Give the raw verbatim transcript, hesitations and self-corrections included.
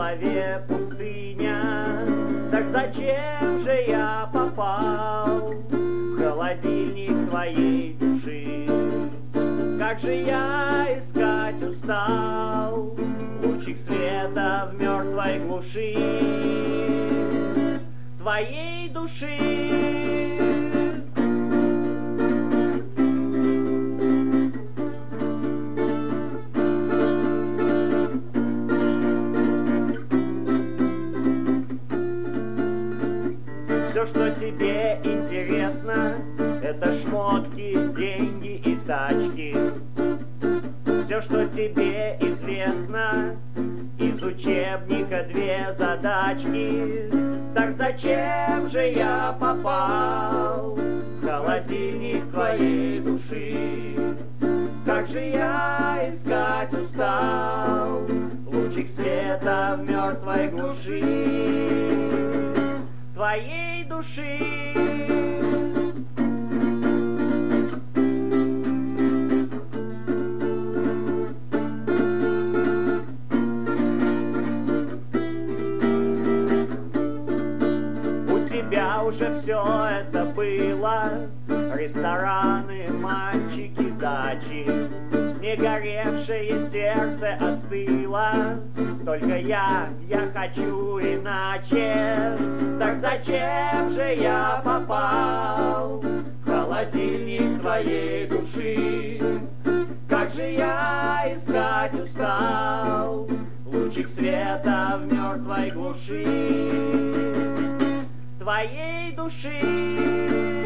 голове пустыня. Так зачем же я попал в холодильник твоей души? Как же я искать устал лучик света в мертвой глуши твоей души. Все, что тебе интересно, это шмотки, деньги и тачки. Все, что тебе известно, из учебника две задачки. Так зачем же я попал в холодильник твоей души? Как же я искать устал лучик света в мертвой глуши твоей души. У тебя уже все это было: рестораны, мальчики, дачи. Не горевшее сердце остыло, только я, я хочу иначе. Так зачем же я попал в холодильник твоей души? Как же я искать устал лучик света в мертвой глуши твоей души.